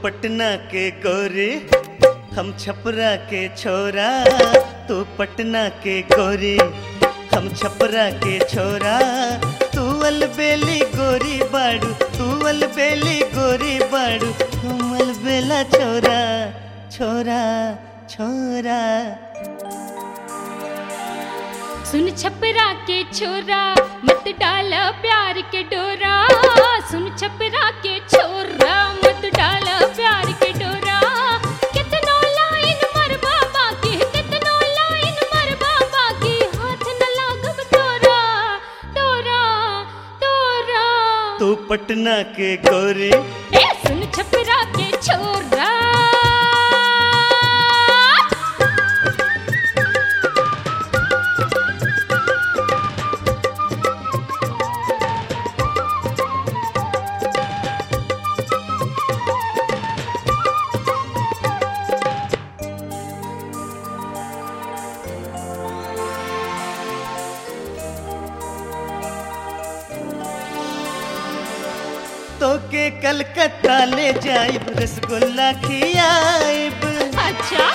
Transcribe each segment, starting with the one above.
पटना के गोरी हम छपरा के छोरा। तू पटना के गोरी हम छपरा के छोरा। तू अलबेली गोरी बाड़ू, तू अलबेली गोरी बाड़ू, हम अलबेला छोरा छोरा छोरा। सुन छपरा के छोरा मत डाला प्यार के डोरा। सुन छपरा के छोरा मत डाला प्यार के डोरा। कितनो लाइन मरबा बाकी, कितनो लाइन मरबा बाकी, हाथ न लागब तोरा तोरा तोरा। तू पटना के गोरी ए सुन छपरा के छोरा। तो के कलकत्ता ले जाइब, रसगुल्ला खियाइब। अच्छा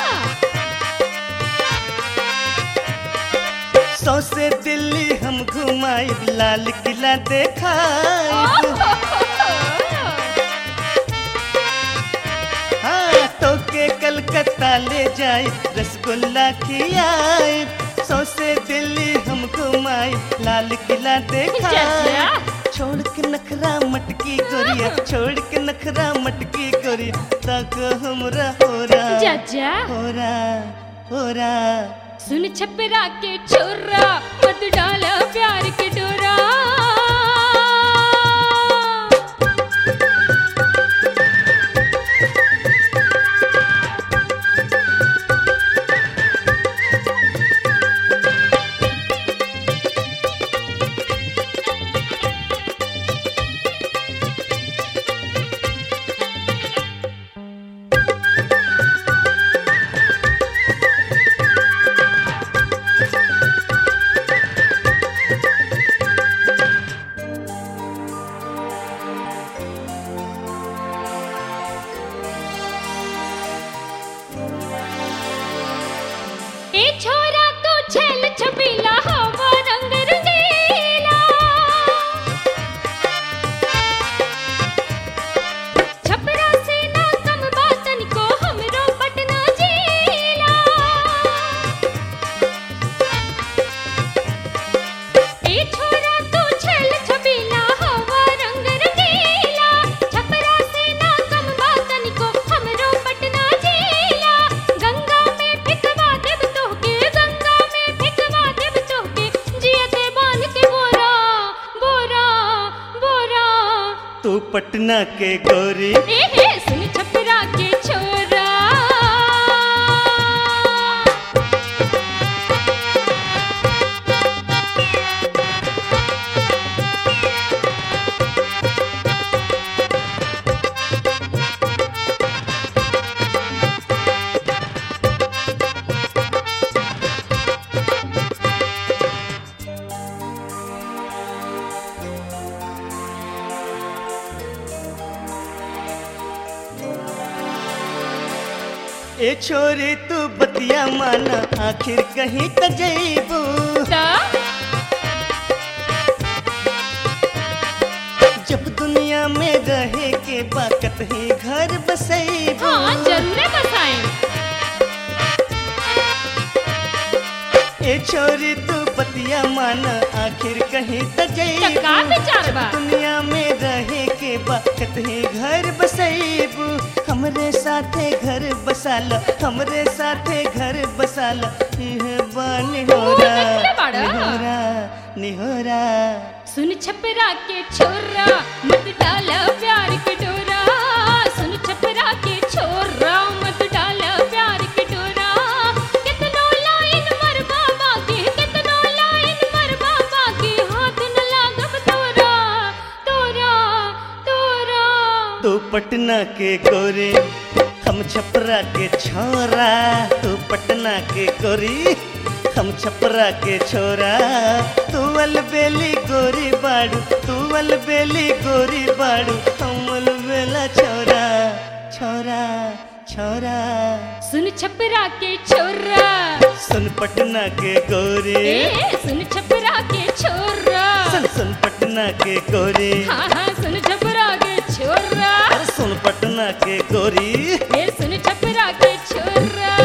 सौसे दिल्ली हम घुमाइब, लाल किला देखाइब। हाँ तो के कलकत्ता ले जाइब, रसगुल्ला खियाइब। सौसे दिल्ली हम घुमाइब, लाल किला देखाइब। छोड़ के नखरा मटकी गोरिया, छोड़ के नखरा मटकी गोरिया, तक हमरा होरा जा होरा होरा। सुन छपरा के छोरा मत डाला प्यार के डोरा। ए छोरा तू छेल छबीला हवा रंग रंगीला। छपरा से ना कम बातन को हमरो पटना जिला। ए छोरा तू छेल छबीला हवा रंग रंगीला। छपरा से ना कम बातन को हमरो पटना जिला। गंगा में फिकवा देब तोहके, गंगा में फिकवा देब तोहके, जियते बांध के बोरा बोरा बोरा। तू पटना के गोरी ए हे सुन छपरा के छोरा। ए छोरी तू बतिया माना, आखिर कहीं त जइबू। जब दुनिया में रहे के बाकत ही घर बसइबू। हाँ जरूर बसाएं। ए छोरी तू बतिया माना, आखिर कहीं त जइबू। का विचार बा? दुनिया में रहे के बाकत ही घर बसइबू। हमरे साथे घर बसाला, हमरे साथे घर बसाला, इह बानी होरा निहोरा निहोरा। सुन छपरा के छोरा मत डाला प्यार के डोरा। सुन छपरा के छोरा मत डाला प्यार के डोरा। कितनो लाइन मरबा बाकी, कितनो लाइन मरबा बाकी, हाथ न लागब तोरा तोरा तोरा। तू पटना के गोरी हम छपरा के छोरा। तू पटना के गोरी हम छपरा के छोरा। तू अलबेली गोरी बाड़ू, तू अलबेली गोरी बाड़ू, हम अलबेला छोरा छोरा छोरा सुन छपरा के छोरा सुन पटना के गोरी सुन छपरा के छोरा सुन पटना के गोरी हाँ हाँ सुन छपरा के छोरा सुन पटना के गोरी सुन छपरा के छोरा